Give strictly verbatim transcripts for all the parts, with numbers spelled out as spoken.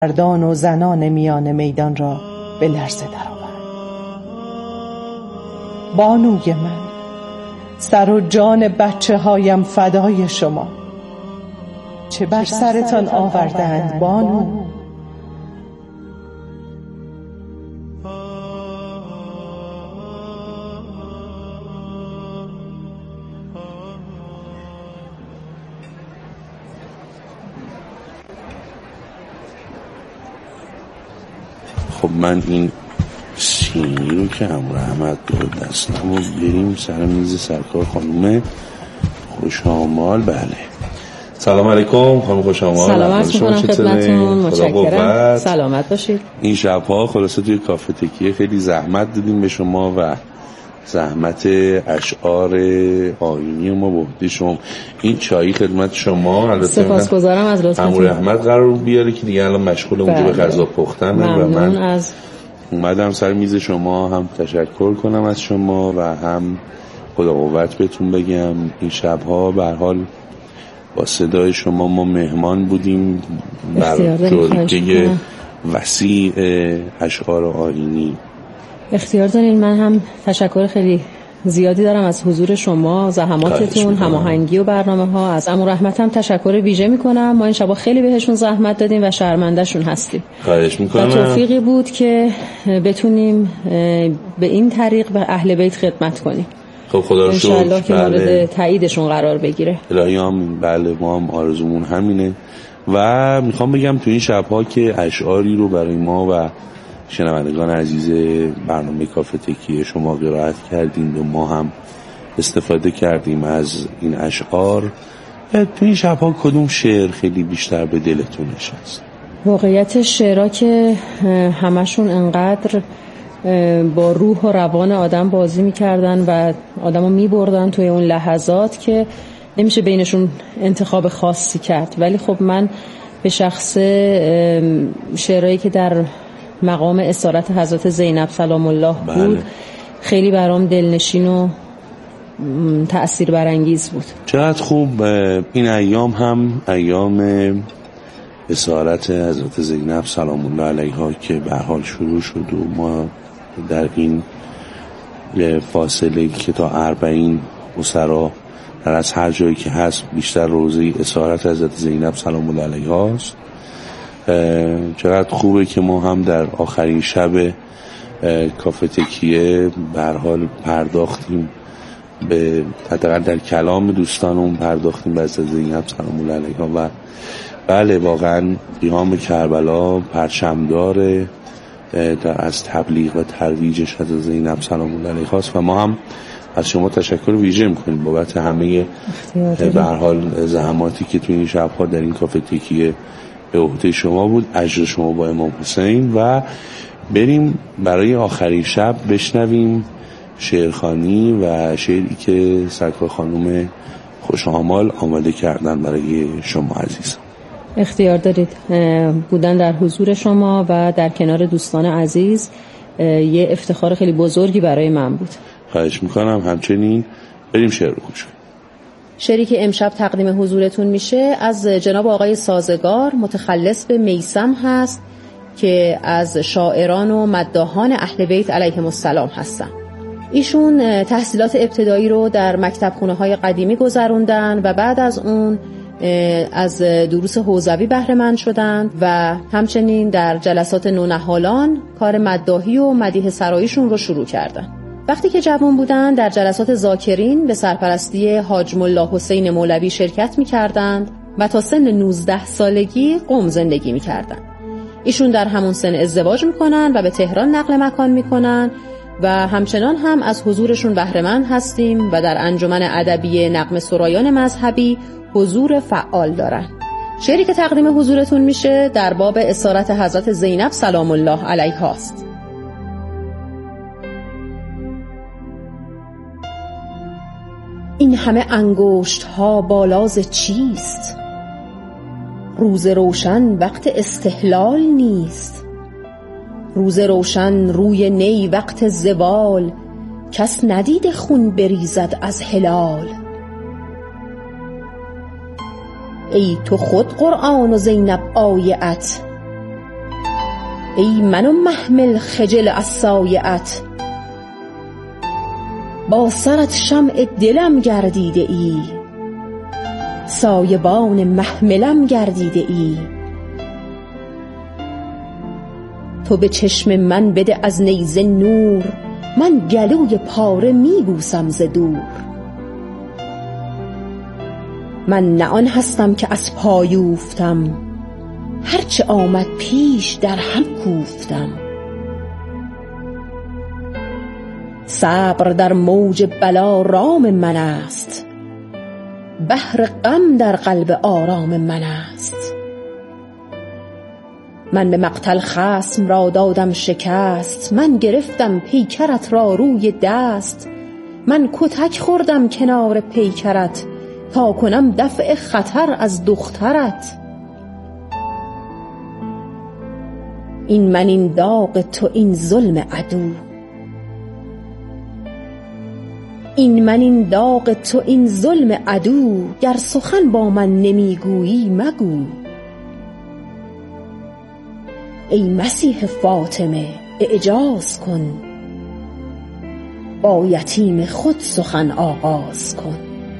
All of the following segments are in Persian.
مردان و زنان میان میدان را به لرزه درآورد. بانوی من، سر و جان بچه هایم فدای شما. چه بر سرتان آوردند بانو؟ خب من این سینی رو که عمو رحمت داد دستم و بریم سر میز سرکار خانوم خوشامال. بله سلام علیکم خانم خوشامال. سلام عرض می‌کنم خدمتتون، متشکرم، سلامت باشید. این شب‌ها خلاصه توی کافه تکیه خیلی زحمت دادیم به شما و زحمت اشعار آیینی ما بودی شما. این چایی خدمت شما. سپاسگزارم از لطفتون. عمو رحمت قرار بیاره که دیگه الان مشغول اونجا به غذا پختن و من از اومدم سر میز شما هم تشکر کنم از شما و هم خدا قوت بهتون بگم. این شب‌ها به هر حال با صدای شما ما مهمان بودیم بر جلگه وسیع اشعار آیینی. اختیار دارین. من هم تشکر خیلی زیادی دارم از حضور شما، زحماتتون، هماهنگی و برنامه‌ها. از عمو رحمت هم تشکر ویژه می‌کنم. ما این شبا خیلی بهشون زحمت دادیم و شرمنده‌شون هستیم. خواهش می‌کنم. توفیقی بود که بتونیم به این طریق به اهل بیت خدمت کنیم. خب خدا رو شکر ان شاءالله که مورد تاییدشون قرار بگیره. الهی هم بله ما هم آرزومون همینه و میخوام بگم تو این شب‌ها که اشعاری رو برای ما و شنوندگان عزیز برنامه کافه تکیه شما قرائت کردین و ما هم استفاده کردیم از این اشعار، تو این شب‌ها کدوم شعر خیلی بیشتر به دلتون نشست؟ واقعیت شعرها که همشون انقدر با روح و روان آدم بازی میکردن و آدمو میبردن توی اون لحظات که نمیشه بینشون انتخاب خاصی کرد. ولی خب من به شخص شعرهایی که در مقام اسارت حضرت زینب سلام الله بود بله. خیلی برام دلنشین و تأثیر برانگیز بود. چقدر خوب. این ایام هم ایام اسارت حضرت زینب سلام الله علیها که به حال شروع شد و ما در این فاصله که تا اربعین اسرا در از هر جایی که هست بیشتر روزه اسارت حضرت زینب سلام الله علیها است. چقدر خوبه که ما هم در آخرین شب کافه تکیه به هر حال پرداختیم به حداقل در کلام دوستانمون پرداختیم به حضرت زینب سلام الله علیها و بله واقعا قیام کربلا پرچمدار در از تبلیغ و ترویجش حضرت زینب سلام الله علیها است و ما هم از شما تشکر ویژه می‌کنیم بابت همه به هر حال زحماتی که تو این شب‌ها در این کافه تکیه به عهده شما بود. اجر شما با امام حسین. و بریم برای آخرین شب بشنویم شعرخوانی و شعری که سرکار خانم خوشامال آماده کردن برای شما عزیزان. اختیار دارید. بودن در حضور شما و در کنار دوستان عزیز یه افتخار خیلی بزرگی برای من بود. خواهش میکنم. همچنین بریم شعر رو گوش کنیم. شعری که امشب تقدیم حضورتون میشه از جناب آقای سازگار متخلص به میثم هست که از شاعران و مداحان اهل بیت علیهم السلام هستن. ایشون تحصیلات ابتدایی رو در مکتب خونه های قدیمی گذروندن و بعد از اون از دروس حوزوی بهره مند شدند و همچنین در جلسات نونهالان کار مداحی و مدیح سراییشون رو شروع کردن. وقتی که جوان بودن در جلسات ذاکرین به سرپرستی حاج ملا حسین مولوی شرکت می‌کردند و تا سن نوزده سالگی قم زندگی می‌کردند. ایشون در همون سن ازدواج می‌کنن و به تهران نقل مکان می‌کنن و همچنان هم از حضورشون بهره مند هستیم و در انجمن ادبی نغمه سرایان مذهبی حضور فعال دارن. شعری که تقدیم حضورتون میشه در باب اسارت حضرت زینب سلام الله علیها است. این همه انگشت ها بالاز چیست؟ روز روشن وقت استحلال نیست. روز روشن روی نی وقت زوال، کس ندید خون بریزد از هلال. ای تو خود قرآن و زینب آیت، ای منو محمل خجل از سایعت، با سرت شمع دلم گردیده ای، سایبان محملم گردیده ای. تو به چشم من بده از نیزه نور، من گلوی پاره می بوسم ز دور. من نه آن هستم که از پای اوفتم، هرچه آمد پیش در هم کوفتم. صبر در موج بلا رام من است، بحر غم در قلب آرام من است. من به مقتل خصم را دادم شکست، من گرفتم پیکرت را روی دست. من کتک خوردم کنار پیکرت، تا کنم دفع خطر از دخترت. این من این داغ تو این ظلم عدو، این من این داغ تو این ظلم عدو. گر سخن با من نمیگویی مگو، ای مسیح فاطمه اعجاز کن، با یتیم خود سخن آغاز کن.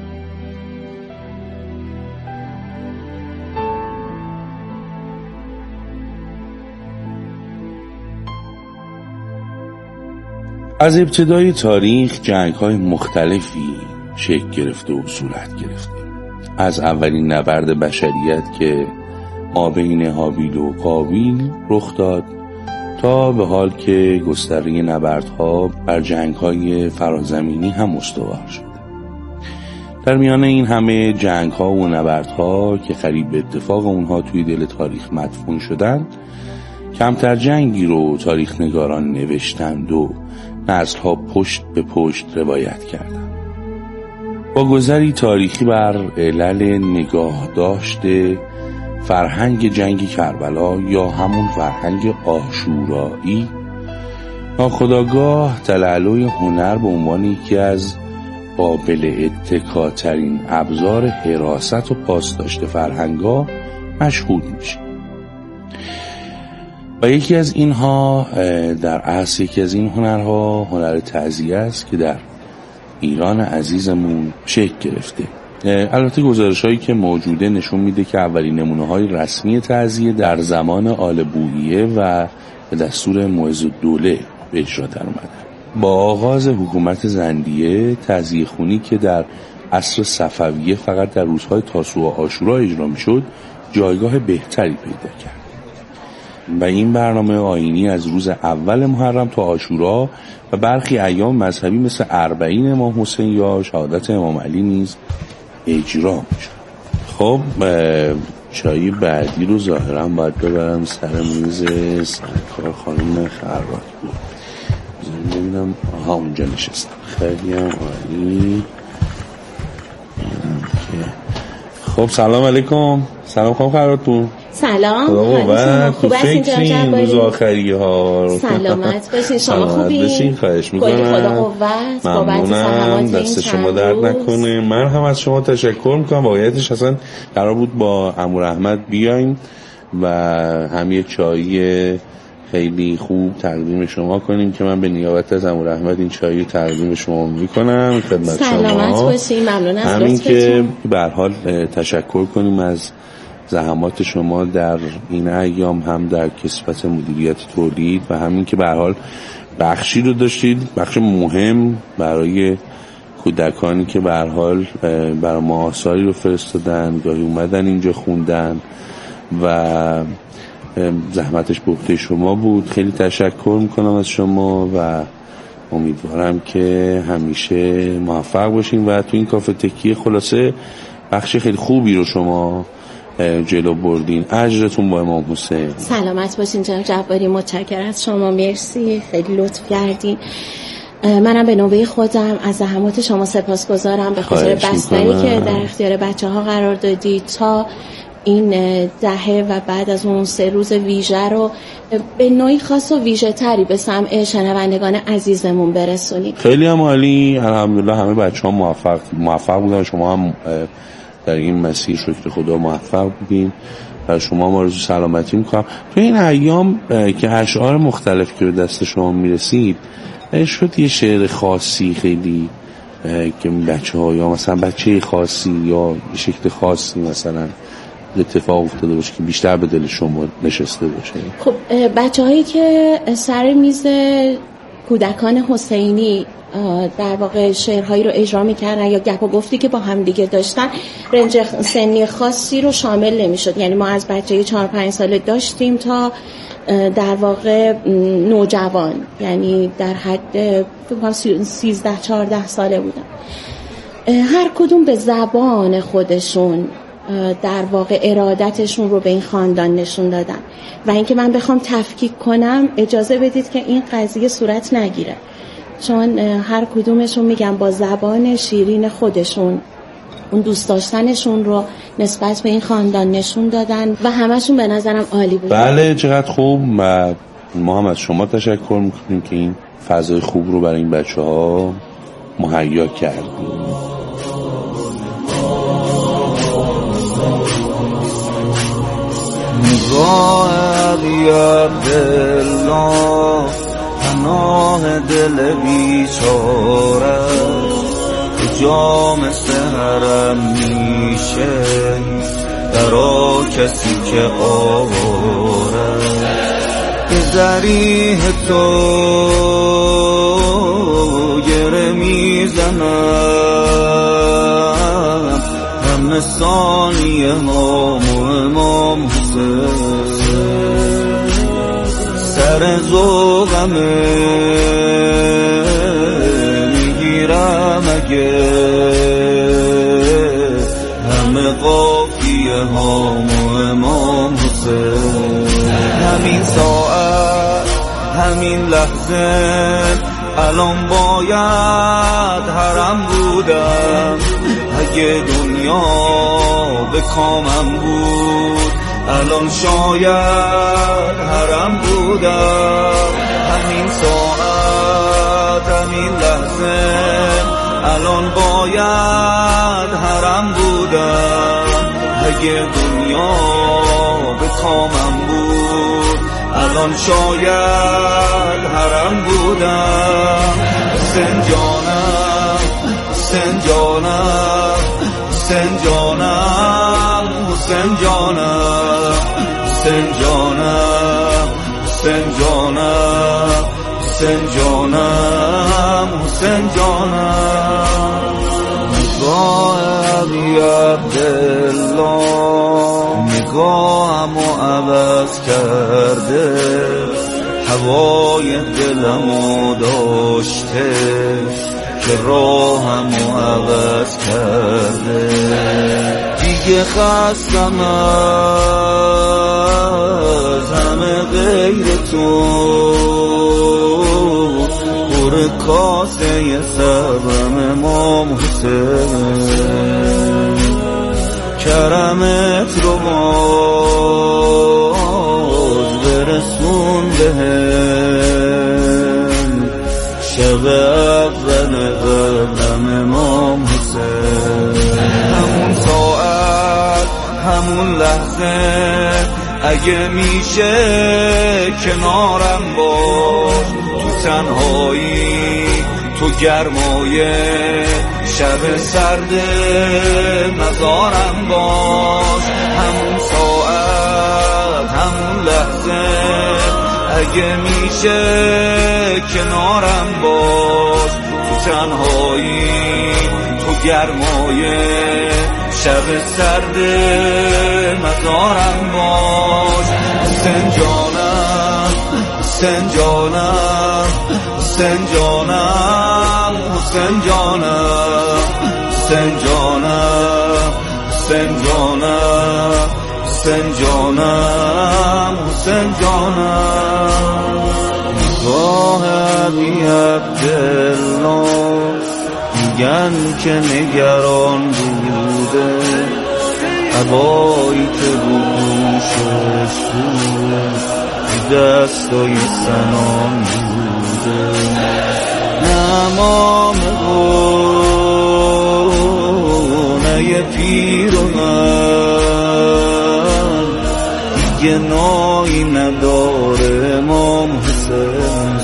از ابتدای تاریخ جنگ‌های مختلفی شکل گرفته و صورت گرفته. از اولین نبرد بشریت که مابین هابیل و قابیل رخ داد تا به حال که گستره نبردها بر جنگ‌های فرازمینی هم استوار شد. در میان این همه جنگ‌ها و نبردها که قریب به اتفاق اونها توی دل تاریخ مدفون شدند، کمتر جنگی رو تاریخ نگاران نوشتند و نسل‌ها پشت به پشت روایت کردند. با گذری تاریخی بر علل نگاه داشته فرهنگ جنگ کربلا یا همون فرهنگ عاشورایی، ناخودآگاه تلالوی هنر به عنوان یکی از قابل اتکاترین ابزار حراست و پاسداشت فرهنگ‌ها مشهود میشه. و یکی از اینها در اصل یکی از این هنرها هنر تعزیه است که در ایران عزیزمون شکل گرفته. البته گزارش‌هایی که موجوده نشون میده که اولین نمونه‌های رسمی تعزیه در زمان آل بویه و به دستور معزالدوله به اجرا در اومدن. با آغاز حکومت زندیه، تعزیه خونی که در عصر صفویه فقط در روزهای تاسوعا و عاشورا اجرا میشد، جایگاه بهتری پیدا کرد. و این برنامه آیینی از روز اول محرم تا عاشورا و برخی ایام مذهبی مثل اربعین امام حسین یا شهادت امام علی نیز اجرا میشه. خب چای بعدی رو ظاهرا باید ببرم سر میز سرکار خانم خرات بود. ببینم آها اونجا نشستم. خیلی هم عالی. خب سلام علیکم. سلام خانم خرات بود. سلام. خدا خوب هستین روز آخری ها. سلامت باشین. شما خوبین؟ باشین. خواهش میکنم. خدا قوت. بابت زحمات دست شما درد نکنه. من هم از شما تشکر میکنم. واقعیتش اصلا قرار بود با عمو احمد بیایم و هم یه چایی خیلی خوب تقدیم شما کنیم که من به نیابت از عمو احمد این چایی تقدیم شما میکنم خدمت شما. سلامت باشین. ممنون از همین که به هر حال تشکر کنیم از زحمات شما در این ایام، هم در کسبت مدیریت تولید و همین که به هر حال بخشی رو داشتید، بخش مهم برای کودکانی که به هر حال برای ما آثاری رو فرستادن، گاهی اومدن اینجا خوندن و زحمتش به عهده شما بود. خیلی تشکر میکنم از شما و امیدوارم که همیشه موفق باشین و تو این کافه تکیه خلاصه بخش خیلی خوبی رو شما جلو بردین. اجرتون با امام حسین. سلامت باشین جناب جباری. متشکرم از شما. مرسی. خیلی لطف کردین. منم به نوبه خودم از زحمات شما سپاسگزارم به خاطر بستری که در اختیار بچه‌ها قرار دادید تا این دهه و بعد از اون سه روز ویژه رو به نوعی خاص و ویژه تری به سمع شنوندگان عزیزمون برسونید. خیلی هم عالی. الحمدلله همه بچه‌ها موفق موفق بودن. شما هم در این مسیر شکر خدا موفق بودین و شما هم آرزو سلامتی میکنم. تو این ایام که اشعار مختلف که به دست شما میرسید شد یه شعر خاصی خیلی که بچه ها یا مثلا بچه خاصی یا شکل خاصی مثلا اتفاق افتاده باشه که بیشتر به دل شما نشسته باشه؟ خب بچه هایی که سر میز کودکان حسینی در واقع شعرهایی رو اجرا میکردن یا گپ و گفتی که با هم دیگه داشتن، رنج سنی خاصی رو شامل نمیشد. یعنی ما از بچه چهار پنج ساله داشتیم تا در واقع نوجوان، یعنی در حد سیزده چهارده ساله بودن. هر کدوم به زبان خودشون در واقع ارادتشون رو به این خاندان نشون دادن و اینکه من بخوام تفکیک کنم اجازه بدید که این قضیه صورت نگیره، چون هر کدومشون میگم با زبان شیرین خودشون اون دوست داشتنشون رو نسبت به این خاندان نشون دادن و همشون به نظرم عالی بود. بله چقدر خوب. و ما هم از شما تشکر میکنیم که این فضای خوب رو برای این بچه ها مهیا کردیم. نگاه علی عبدالله پناه دل بیچاره جام سهرم میشه برا کسی که آواره به ذریح تو گره میزنم همه ثانیه ها امام حسین سر ذوقمه میگیرم اگه همه قافیه ها امام حسین. همین ساعت همین لحظه الان باید حرم بودم، اگه دنیا به کامم بود الان شاید حرم بودم. همین ساعت همین لحظه الان باید حرم بودم، اگه دنیا به کامم بود الان شاید حرم بودم. حسین جانم حسین جانم حسین جانم حسین جانم حسین جانم حسین جانم حسین جانم حسین جانم. نگاه علی عبدالله نگاهمو عوض کرده، هوای دلمو داشته که راهمو عوض کرده. دیگه خستم از همه غیر تو، پر کاسه صبرم امام حسین، کرمت رو باز برسون بهم، شب اول قبلم امام حسین. همون ساعت همون لحظه اگه میشه کنارم باش، تو تنهایی تو گرمای شب سرد مزارم باش. همون ساعت همون لحظه اگه میشه کنارم باش، تو تنهایی تو گرمای شب سرد مزارم باش. حسین جانم حسین جانم حسین جانم حسین جانم حسین جانم حسین جانم حسین جانم حسین جانم. نگاه علی عبدالله میگن که نگران بوده، عبایی که رو دوشش بود دستای سنان بوده. نه امام بود نه یه پیر و من، آینایی نداره امام حسین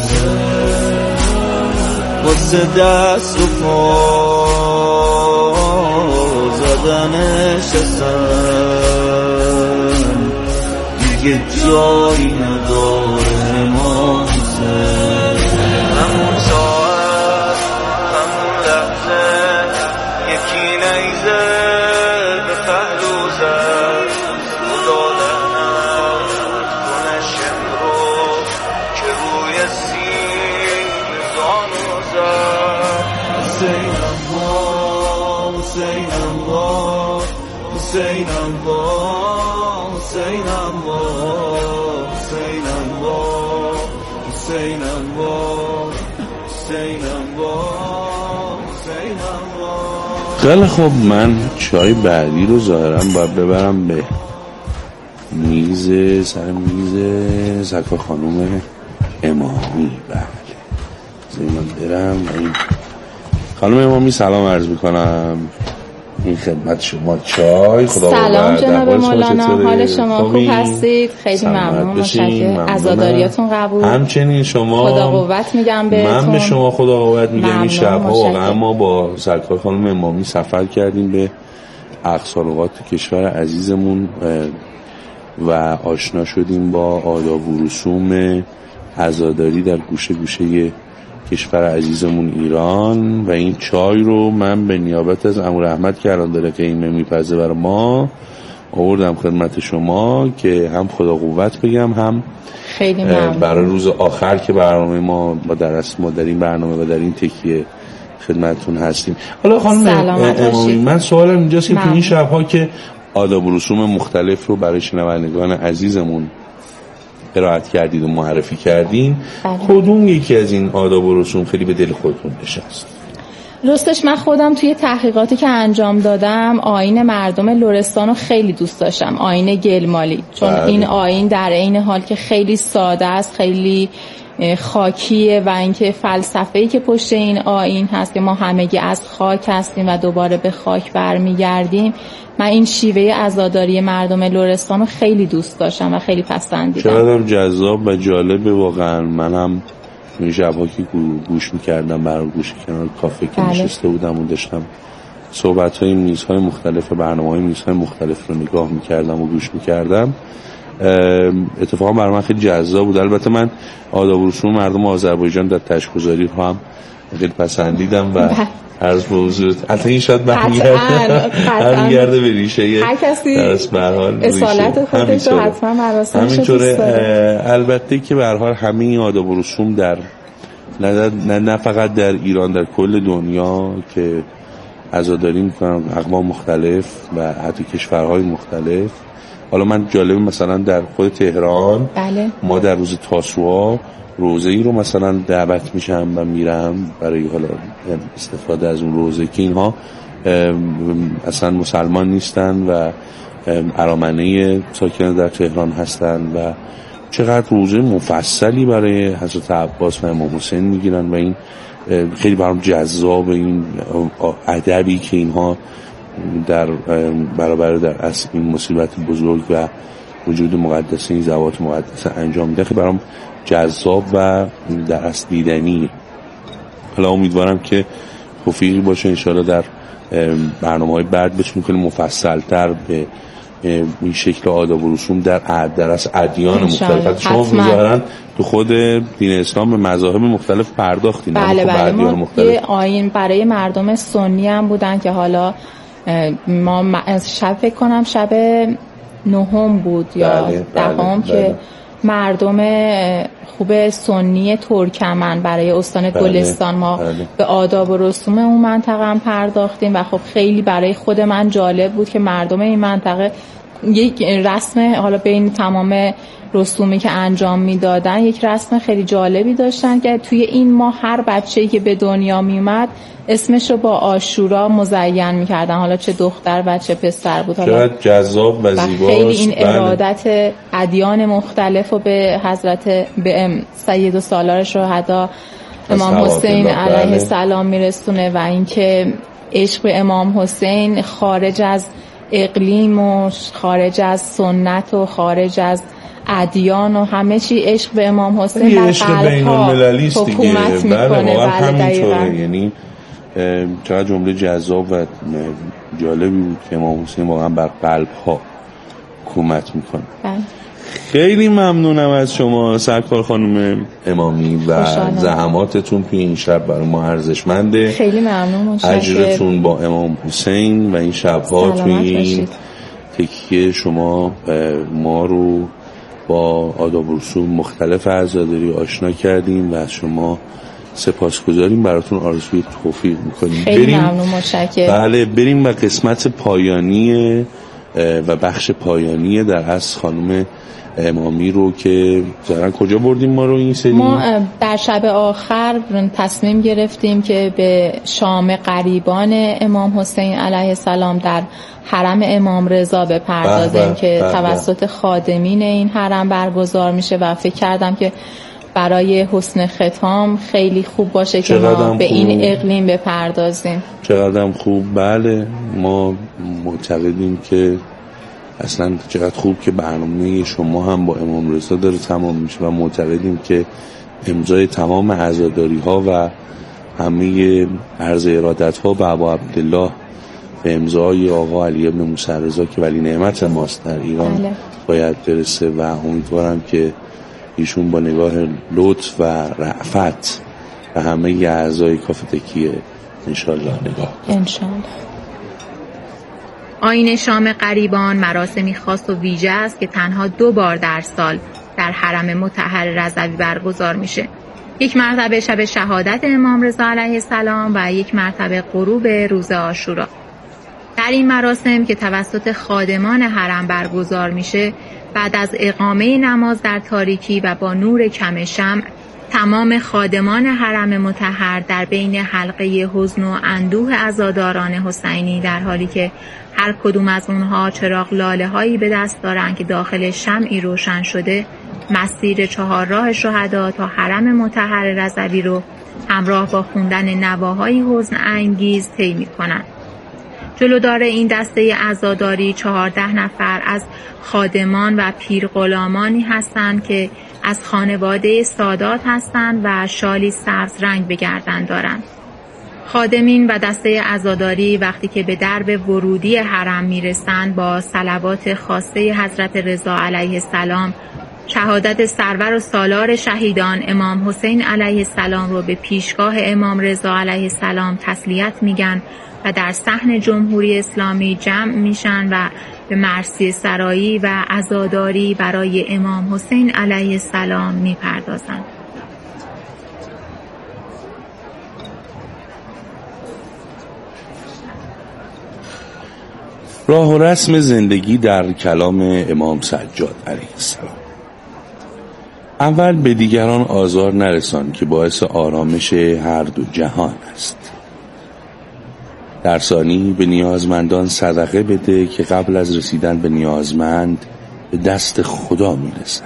واسه دست و پا زدنش اصلا دیگه جایی نداره امام حسین همون ساعت همون لحظه یکی نیزه به پهلو زد خدا لعنت کنه شمرو که روی سینه زانو زد حسین الله حسین الله حسین الله حسین الله حسین الله حسین الله حسین الله حسین الله. خیلی خب، من چای بعدی رو ظاهرا باید ببرم به میز سر میز زکا خانوم امامی. بله من برم این خانم امامی سلام عرض میکنم، این خدمت شما چای. خدا سلام جناب مولانا، حال شما خوب هستید؟ خیلی ممنون، متشکرم، عزاداریاتون قبول. همچنین شما، خدا قوت میگم بهتون. من به شما خدا قوت میگم. این شبها واقعا ما با سرکار خانم امامی سفر کردیم به اقصالوقات کشور عزیزمون و آشنا شدیم با آداب و رسوم عزاداری در گوشه گوشه کشور عزیزمون ایران. و این چای رو من به نیابت از عمو رحمت که الان داره قیمه میپزه برای ما آوردم خدمت شما که هم خدا قوت بگم، هم خیلی ممنون برای روز آخر که برنامه ما با درست ما در این برنامه و در این تکیه خدمتتون هستیم. حالا خانم امامی، من سوالم اینجاست که تو این شبها که آداب و رسوم مختلف رو برای شنوندگان عزیزمون قرائت کردید و معرفی کردین، کدوم یکی از این آداب و رسوم خیلی به دل خودتون نشست؟ راستش من خودم توی تحقیقاتی که انجام دادم آیین مردم لرستان رو خیلی دوست داشتم، آیین گلمالی، چون بله. این آیین در عین حال که خیلی ساده است، خیلی خاکیه و اینکه فلسفه‌ای که پشت این آیین هست که ما همگی از خاک هستیم و دوباره به خاک برمیگردیم، من این شیوه عزاداری مردم لرستان رو خیلی دوست داشتم و خیلی پسندیدم. چقدر جذاب و جالبه واقعا. منم این شب‌ها که گوش می‌کردم برای گوش کنار کافه که بله. نشسته بودم و داشتم صحبت‌های میزهای مختلف، برنامه‌های میزهای مختلف رو نگاه می‌کردم و گوش می‌کردم، اتفاقا برای من خیلی جذاب بود. البته من آداب و رسوم مردم آذربایجان در تشک‌گذاری رو هم خیلی پسندیدم و عرض به حضورت البته این شاید برمیگرده به ریشه هر کسی اصالت خودش رو حتما مراسمش رو دوست داره. البته که به هر حال همه این آداب و رسوم در نه, نه, نه فقط در ایران، در کل دنیا که عزاداری میکنن اقوام مختلف و حتی کشورهای مختلف. حالا من جالب مثلا در خود تهران بله. ما در روز تاسوعا روزه ای رو مثلا دعوت میشم و میرم برای حالا استفاده از اون روزه که اینها اصلا مسلمان نیستن و ارامنه ساکن در تهران هستن و چقدر روزه مفصلی برای حضرت عباس و امام حسین میگیرن و این خیلی برام جذاب، این ادبی که اینها در برابر در اصل این مصیبت بزرگ و وجود مقدس این ذوات مقدسه انجام میده، خیلی برام جذاب و در اصل دیدنی. حالا امیدوارم که توفیقی باشه انشاءالله در برنامه‌های بعد بتونیم خیلی مفصل‌تر به این شکل آداب و رسوم در در اصل ادیان مختلف شما می‌ذارن تو خود دین اسلام به مذاهب مختلف پرداختین. بله بله ما مختلف. یه آیین برای مردم سنی هم بودن که حالا ما شب فکر کنم شب نهم بود یا بله، دهم بله، که بله. مردم خوب سنی ترکمن برای استان بله، گلستان ما بله. به آداب و رسوم اون منطقه هم پرداختیم و خب خیلی برای خود من جالب بود که مردم این منطقه یک رسم، حالا بین تمام رسومی که انجام میدادن یک رسم خیلی جالبی داشتن که توی این ماه هر بچه‌ای که به دنیا میومد اسمش رو با عاشورا مزین میکردن، حالا چه دختر و چه پسر بود. حالا جذاب و زیباست. خیلی این ارادت ادیان مختلف رو به حضرت به سید و سالار شهدا امام حسین علیه السلام میرسونه و اینکه عشق به امام حسین خارج از اقلیم و خارج از سنت و خارج از ادیان و همه چی عشق به امام حسین در قلب‌ها حکومت میکنه. بله واقعا همینطوره. یعنی چقدر جمله جذاب و جالبی بود که امام حسین واقعا بر قلب‌ها حکومت میکنه. بله. خیلی ممنونم از شما سرکار خانم امامی و زحماتتون توی این شب برای ما ارزشمنده. خیلی ممنون. اجرتون با امام حسین و این شب‌ها توی این تکیه شما ما رو با آداب و رسوم مختلف عزاداری آشنا کردیم و از شما سپاسگزاریم. براتون آرزوی توفیق میکنیم. خیلی بریم. ممنون. متشکرم. بله بریم و قسمت پایانی و بخش پایانی در اصل خانم امامی رو که ظاهرا کجا بردیم ما رو این سری؟ ما در شب آخر تصمیم گرفتیم که به شام قریبان امام حسین علیه السلام در حرم امام رضا بپردازیم که بح توسط خادمین این حرم برگزار میشه و فکر کردم که برای حسن ختام خیلی خوب باشه که ما به این اقلیم بپردازیم. چقدر خوب. بله ما معتقدیم که اصلا چقدر خوب که برنامه شما هم با امام رضا داره تمام میشه و معتقدیم که امضای تمام عزاداری ها و همه عرض ارادت ها به ابا عبدالله به امضای آقا علی ابن موسی رضا که ولی نعمت ماست در ایران بله. باید برسه و امیدوارم که ایشون با نگاه لطف و رأفت و همه اعضای کافه تکیه انشالله نگاه انشالله. آیین شام قریبان مراسمی خاص و ویژه است که تنها دو بار در سال در حرم مطهر رضوی برگزار میشه. یک مرتبه شب شهادت امام رضا علیه السلام و یک مرتبه غروب روز عاشورا. در این مراسم که توسط خادمان حرم برگزار میشه، بعد از اقامه نماز در تاریکی و با نور کم شمع، تمام خادمان حرم مطهر در بین حلقه حزن و اندوه عزاداران حسینی در حالی که هر کدوم از اونها چراغ لاله هایی به دست دارن که داخل شمعی روشن شده، مسیر چهار راه شهدا تا حرم مطهر رضوی رو همراه با خوندن نواهای حزن انگیز طی می‌کنن. جلودار این دسته عزاداری چهارده نفر از خادمان و پیرغلامانی هستند که از خانواده سادات هستند و شالی سبز رنگ به گردن دارند. خادمین و دسته عزاداری وقتی که به درب ورودی حرم میرسند با صلوات خاصه حضرت رضا علیه السلام شهادت سرور و سالار شهیدان امام حسین علیه السلام رو به پیشگاه امام رضا علیه السلام تسلیت میگن و در صحن جمهوری اسلامی جمع میشن و به مرثیه سرایی و عزاداری برای امام حسین علیه السلام میپردازند. راه و رسم زندگی در کلام امام سجاد علیه السلام. اول به دیگران آزار نرسان که باعث آرامش هر دو جهان است. در ثانی به نیازمندان صدقه بده که قبل از رسیدن به نیازمند به دست خدا میرسد.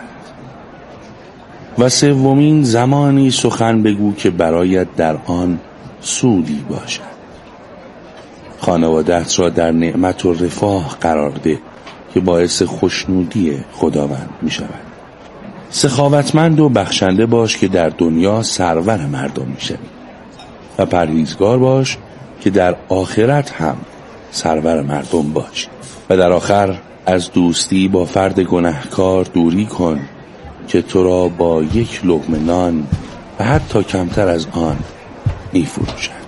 و سومین زمانی سخن بگو که برایت در آن سودی باشد. خانواده‌ات را در نعمت و رفاه قرار ده که باعث خوشنودی خداوند می شود. سخاوتمند و بخشنده باش که در دنیا سرور مردم می شوی و پرهیزگار باش که در آخرت هم سرور مردم باش. و در آخر از دوستی با فرد گناهکار دوری کن که تو را با یک لقمه نان و حتی کمتر از آن می فروشد.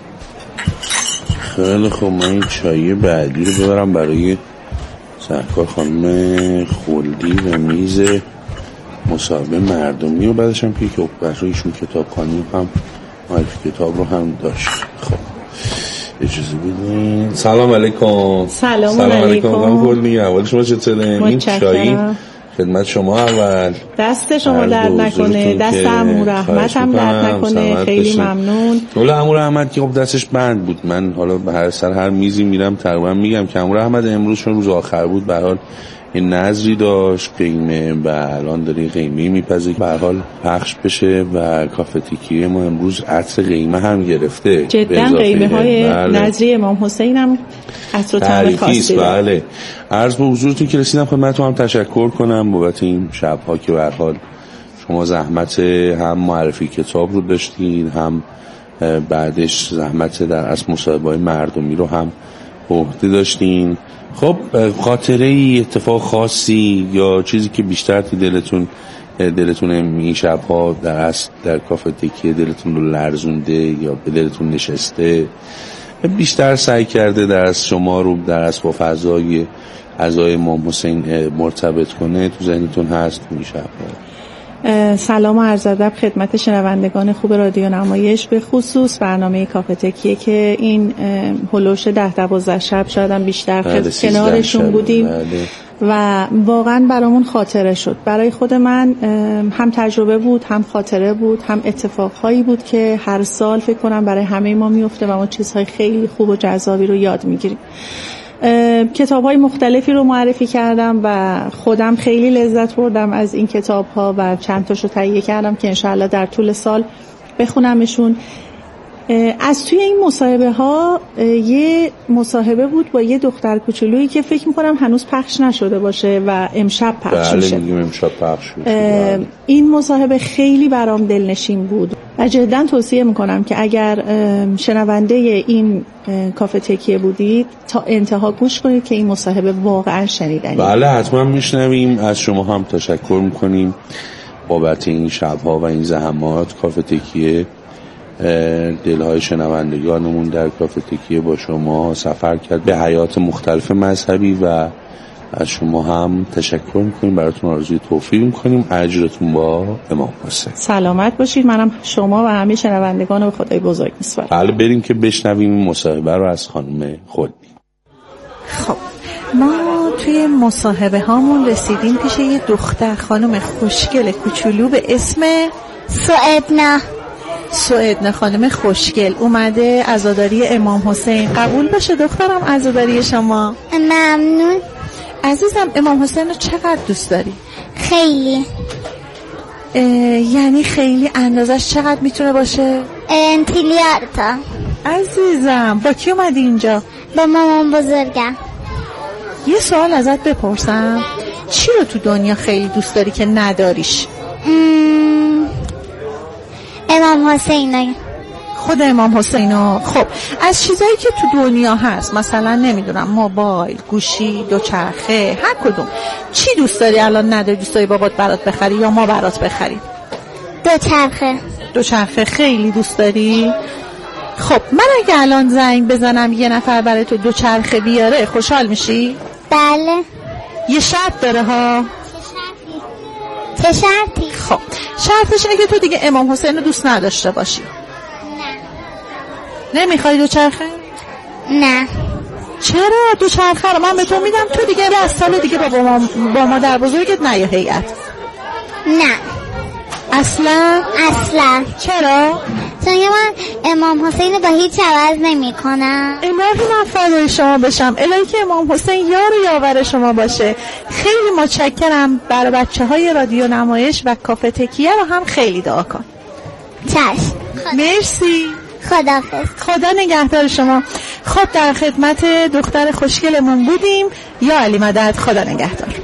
خیلی خوب، من این چایی بعدی رو ببرم برای سرکار خانم خلدی و میز مصاحبه مردمی و بعدش هم که برای ایشون کتاب خانم هم معرفی کتاب رو هم داشت. خب اجازه بدین. سلام علیکم. سلام, سلام علیکم. خانم خلدی، اول شما چطوره؟ این چایی خدمت شما اول. دست شما درد نکنه، دست عمو رحمت هم درد نکنه. خیلی ممنون. حالا عمو رحمت که خب دستش بند بود، من حالا به هر سر هر میزی میرم تقریبا میگم که عمو رحمت امروز چون روز آخر بود به هر حال یه نظری داشت قیمه و الان داره قیمه میپذه به هر حال پخش بشه و کافه تکیه ما امروز عطر قیمه هم گرفته جدا. قیمه های بله. نظری امام حسین هم عطر و طعم خاصی داره. بله. عرض به حضورتون که رسیدم خدمتتون هم تشکر کنم بابت این شب‌ها که به هر حال شما زحمت هم معرفی کتاب رو داشتین، هم بعدش زحمت در اصل مصاحبه‌های مردمی رو هم به عهده داشتین. خب خاطره ای، اتفاق خاصی یا چیزی که بیشتر تو دلتون دلتون این شب‌ها در اصل در کافه تکیه دلتون رو لرزونده یا به دلتون نشسته، بیشتر سعی کرده در اصل شما رو در اصل با فضای عزای امام حسین مرتبط کنه، تو ذهنتون هست این شب‌ها؟ سلام و عرض ادب خدمت شنوندگان خوب رادیو نمایش، به خصوص برنامه کافه تکیه که این هلوش ده دوازده شب شایدم بیشتر کنارشون بودیم بله. و واقعا برامون خاطره شد. برای خود من هم تجربه بود، هم خاطره بود، هم اتفاقهایی بود که هر سال فکر کنم برای همه ما میفته و ما چیزهای خیلی خوب و جذابی رو یاد میگیریم. کتاب‌های مختلفی رو معرفی کردم و خودم خیلی لذت بردم از این کتاب‌ها و چند تاشو تهیه کردم که انشاءالله در طول سال بخونمشون. از توی این مصاحبه ها یه مصاحبه بود با یه دختر کوچولویی که فکر میکنم هنوز پخش نشده باشه و امشب پخش میشه. بله میگم امشب پخش میشه. این مصاحبه خیلی برام دلنشین بود و جدا توصیه میکنم که اگر شنونده این کافه تکیه بودید تا انتها گوش کنید که این مصاحبه واقعا شنیدنی. بله حتما میشنویم. از شما هم تشکر میکنیم بابت این شبها و این زحمات. کافه تکیه دلهای شنوندگانمون در کافه تکیه با شما سفر کرد به حیات مختلف مذهبی و از شما هم تشکر میکنیم، براتون آرزوی توفیق میکنیم. اجرتون با امام حسین. سلامت باشید. منم شما و همه شنوندگان رو به خدای بزرگ میسپارم. حالا بریم که بشنویم این مصاحبه رو از خانم خلدی. خب ما توی مصاحبه هامون رسیدیم پیش یه دختر خانم خوشگل کوچولو به اسم سعدنا. سعدنا خانم خوشگل اومده عزاداری امام حسین. قبول باشه دخترم عزاداری شما؟ ممنون. عزیزم امام حسین رو چقدر دوست داری؟ خیلی. یعنی خیلی اندازش چقدر میتونه باشه؟ انتیلیارتا. عزیزم با کی اومدی اینجا؟ با مامان بزرگم. یه سوال ازت بپرسم، چی رو تو دنیا خیلی دوست داری که نداریش؟ ام... امام حسین. خود امام حسینو. خب از چیزایی که تو دنیا هست، مثلا نمیدونم موبایل، گوشی، دوچرخه، هر کدوم، چی دوست داری الان نداری دوست داری بابات برات بخری یا ما برات بخریم؟ دوچرخه. دوچرخه خیلی دوست داری؟ خب من اگه الان زنگ بزنم یه نفر برای تو دوچرخه بیاره خوشحال میشی؟ بله. یه شرط داره ها. چه شرطی؟ خب شرطش اگه تو دیگه امام حسین رو دوست نداشته باشی. نه. نمیخوای دوچرخه؟ نه. چرا؟ دوچرخه رو من به تو میدم، تو دیگه از سال دیگه با ما با مادر بزرگت نیا هیئت. نه. اصلا؟ اصلا. چرا؟ چون من امام حسین با هیچ عوض نمی کنم. الهی من فدای شما بشم، الهی که امام حسین یار و یاور شما باشه. خیلی متشکرم. برای بچه های رادیو نمایش و کافه تکیه رو هم خیلی دعا کن. چشم. مرسی. خداحافظ. خدا نگهدار شما. خب در خدمت دختر خوشگلمون بودیم. یا علی مدد. خدا نگهدار.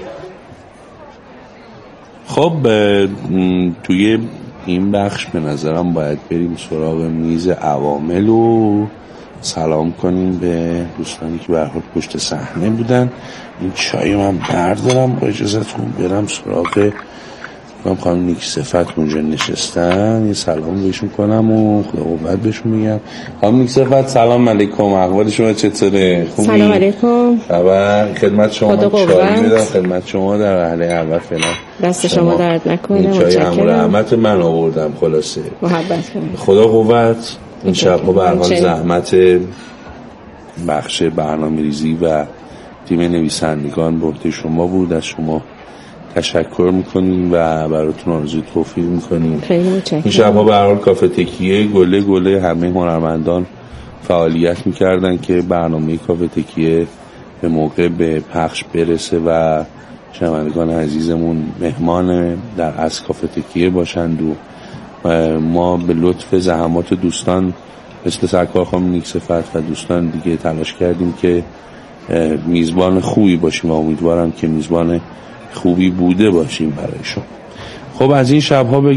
خب توی این بخش به نظرم باید بریم سراغ میز عوامل و سلام کنیم به دوستانی که به هر حال پشت صحنه بودن. این چای من بردارم با اجازهتون برم سراغ من خانم نیک صفت اونجا نشستن، یه سلام بهشون کنم و خدا قوت بهشون میگم. خانم نیک صفت سلام علیکم، احوال شما چطوره؟ خوبی؟ سلام علیکم. خبر خدمت شما چای میدم خدمت شما در وهله اول فعلا. دست شما درد نکنه. این چای امور رحمت من آوردم خلاصه. محبت کنید. خدا قوت. این شب‌ها به هر حال زحمت بخش برنامه‌ریزی و تیم نویسندگان به عهده شما بود. از شما تشکر میکنیم و براتون آرزوی توفیق میکنیم. خیلی متشکرم. این شب‌ها به هر حال کافه تکیه گله گله همه هنرمندان فعالیت میکردن که برنامه کافه تکیه به موقع به پخش برسه و شنوندگان عزیزمون مهمان در از کافه تکیه باشند و ما به لطف زحمات دوستان مثل سرکار خانم نیک‌صفت و دوستان دیگه تلاش کردیم که میزبان خوبی باشیم و امیدوارم که میزبان خوبی بوده باشیم برایشون. خب از این شب‌ها